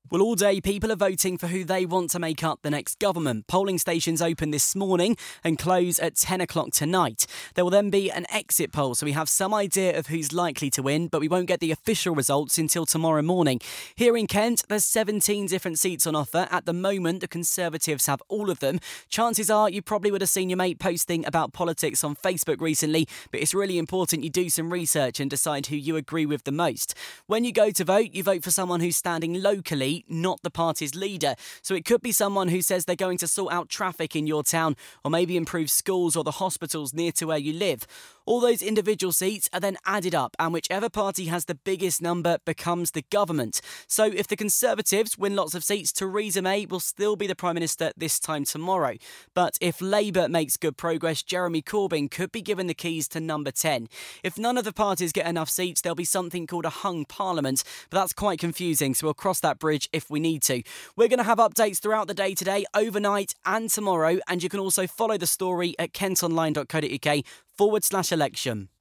Well, all day, people are voting for who they want to make up the next government. Polling stations open this morning and close at 10 o'clock tonight. There will then be an exit poll, so we have some idea of who's likely to win, but we won't get the official results until tomorrow morning. Here in Kent, there's 17 different seats on offer. At the moment, the Conservatives have all of them. Chances are you probably would have seen your mate posting about politics on Facebook recently, but it's really important you do some research and decide who you agree with the most. When you go to vote, you vote for someone who's standing locally, not the party's leader. So it could be someone who says they're going to sort out traffic in your town or maybe improve schools or the hospitals near to where you live. All those individual seats are then added up, and whichever party has the biggest number becomes the government. So if the Conservatives win lots of seats, Theresa May will still be the Prime Minister this time tomorrow. But if Labour makes good progress, Jeremy Corbyn could be given the keys to number 10. If none of the parties get enough seats, there'll be something called a hung parliament, but that's quite confusing, so we'll cross that bridge if we need to. We're going to have updates throughout the day today, overnight and tomorrow, and you can also follow the story at kentonline.co.uk/election.